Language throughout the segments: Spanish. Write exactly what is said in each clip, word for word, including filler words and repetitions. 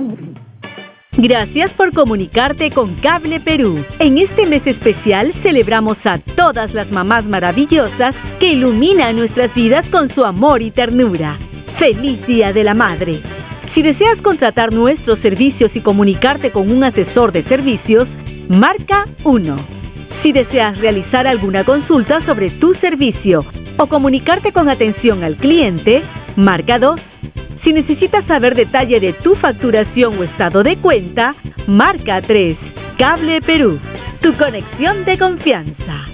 Gracias por comunicarte con Cable Perú. En este mes especial celebramos a todas las mamás maravillosas que iluminan nuestras vidas con su amor y ternura. ¡Feliz Día de la Madre! Si deseas contratar nuestros servicios y comunicarte con un asesor de servicios, marca uno. Si deseas realizar alguna consulta sobre tu servicio o comunicarte con atención al cliente, marca dos. Si necesitas saber detalle de tu facturación o estado de cuenta, marca tres. Cable Perú, tu conexión de confianza.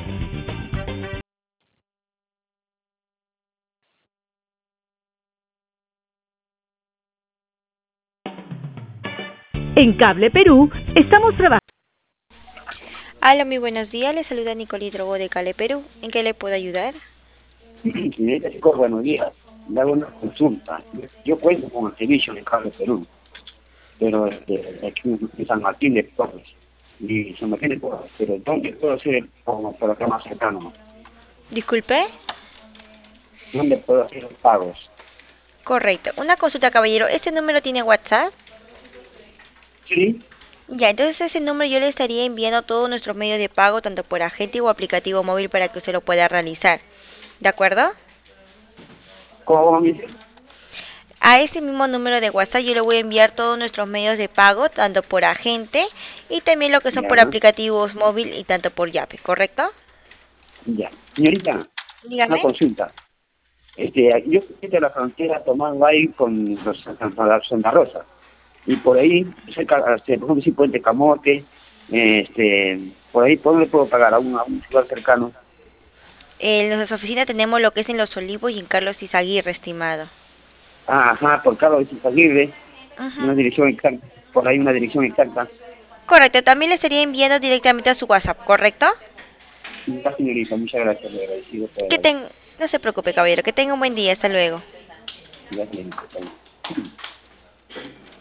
En Cable Perú estamos trabajando. Hola, muy buenos días. Le saluda Nicolí Drogo de Cable Perú. ¿En qué le puedo ayudar? Señorita Chico, buenos días. Le hago una consulta. Yo cuento con el servicio de Cable Perú, pero de, de aquí de San Martín de Porres. Y San Martín de Porres, pero ¿dónde puedo hacer el pago por acá más cercano? Disculpe. ¿Dónde puedo hacer los pagos? Correcto. Una consulta, caballero. ¿Este número tiene WhatsApp? Sí. Ya, entonces ese número yo le estaría enviando todos nuestros medios de pago, tanto por agente o aplicativo móvil, para que usted lo pueda realizar. ¿De acuerdo? ¿Cómo me dice? A ese mismo número de WhatsApp yo le voy a enviar todos nuestros medios de pago, tanto por agente y también lo que son Ya, por aplicativos móvil y tanto por Yape, ¿correcto? ya. Señorita, Dígame. una consulta. Este, yo fui de la frontera tomando ahí con los Santa Rosa. Y por ahí, cerca, este, por ejemplo, si Puente Camote, este, por ahí, ¿por dónde puedo pagar? ¿A un, a un lugar cercano? En nuestra oficina tenemos lo que es en Los Olivos y en Carlos Izaguirre, estimado. Ah, ajá, por Carlos Izaguirre, Ujú. una dirección exacta, por ahí una dirección exacta. Correcto, también le estaría enviando directamente a su WhatsApp, ¿correcto? Ya, señorita, muchas gracias, le agradecido por Que el ten... No se preocupe, caballero, que tenga un buen día, hasta luego. Ya, señorita.